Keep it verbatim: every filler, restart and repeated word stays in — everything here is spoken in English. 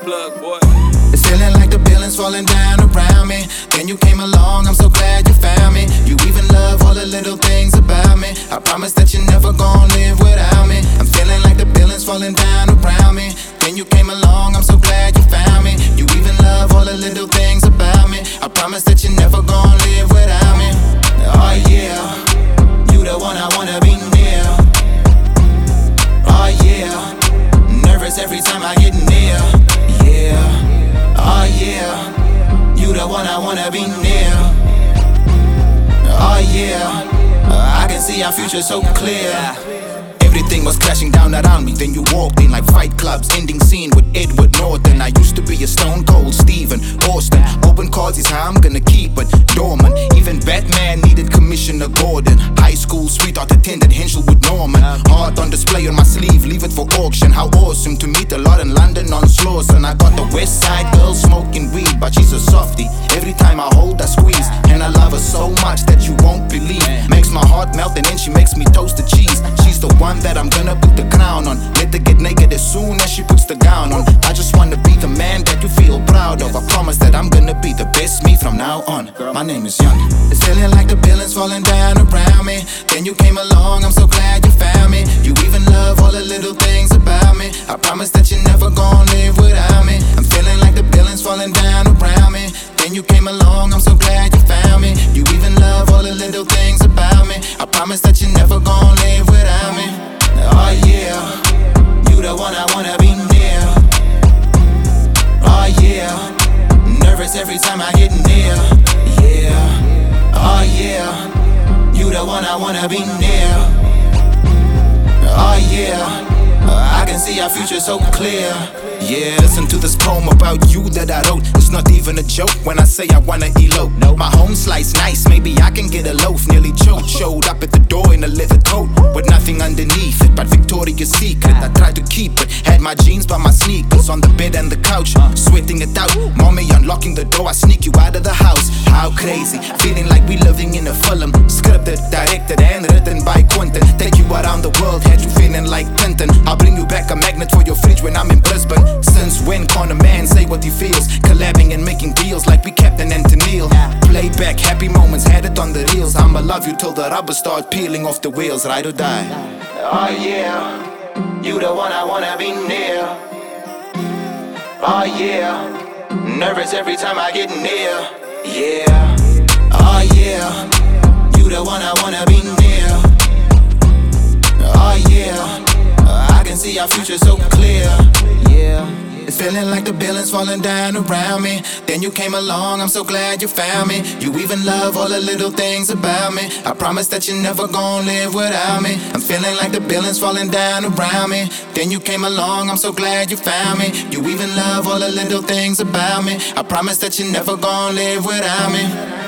plug, boy. It's feeling like the building's falling down around me. Then you came along, I'm so glad you found me. You even love all the little things about me. I promise that you're never gonna live without me. I'm feeling like the building's falling down around me. Then you came along, I'm so glad you found me. You even love all the little things about me. I promise that you're never gonna live without me. Oh yeah, you the one I wanna be near. Oh yeah, nervous every time I get near. Yeah, oh yeah, you the one I wanna be near. Oh yeah, I can see our future so clear. Everything was crashing down around me. Then you walked in like Fight Club's ending scene with Edward Norton. I used to be a Stone Cold Stephen Austin. Open cards is how I'm gonna keep it dormant. Even Batman needed Commissioner Gordon. High school sweetheart attended Henschel with Norman. Heart on display on my sleeve, leave it for auction. How awesome to meet a lot in London on Slauson. I got the West Side girl smoking weed, but she's a softie. Every time I hold, I squeeze, and I love her so much that you won't believe. Makes my heart melt and then she makes me toast the cheese. She's the one that I'm gonna put the crown on. Let her get naked as soon as she puts the gown on. I just wanna be the man that you feel proud of. I promise that I'm gonna be the best me from now on. My name is Young. It's feeling like the building's falling down around me. Then you came along, I'm so glad you found me. You even love all the little things about me. I promise that you're never gonna live without me. I'm feeling like the building's falling down around me. Then you came along, I'm so glad you found me. You even love all the little things about me. I promise that you're never gonna live without me. Oh yeah, you the one I wanna be near. Oh yeah, nervous every time I get near. Yeah, oh yeah, you the one I wanna be near. Oh yeah, I can see our future so clear. Yeah, listen to this poem about you that I wrote. It's not even a joke when I say I wanna elope. My home slice nice, maybe I can get a loaf. Nearly choked, showed up at the door in a leather coat with nothing underneath it but Victoria's Secret. I tried to keep it, had my jeans by my sneakers on the bed and the couch, sweating it out. Mommy unlocking the door, I sneak you out of the house. How crazy, feeling like we living in a film. Scripted, directed and written by Quentin. Take you around the world, had you feeling like Tintin. I'll bring you back a magnet for your fridge when I'm in Brisbane. Since when can a man say what he feels? Collabing and making deals like we Captain and Tennille. Playback, happy moments, had it on the reels. I'ma love you till the rubber start peeling off the wheels, ride or die. Oh yeah, you the one I wanna be near. Oh yeah, nervous every time I get near. Yeah, oh yeah, you the one I wanna be near. Oh yeah, I can see our future so clear. Yeah, it's feeling like the building's falling down around me. Then you came along, I'm so glad you found me. You even love all the little things about me. I promise that you're never gonna live without me. I'm feeling like the building's falling down around me. Then you came along, I'm so glad you found me. You even love all the little things about me. I promise that you're never gonna live without me.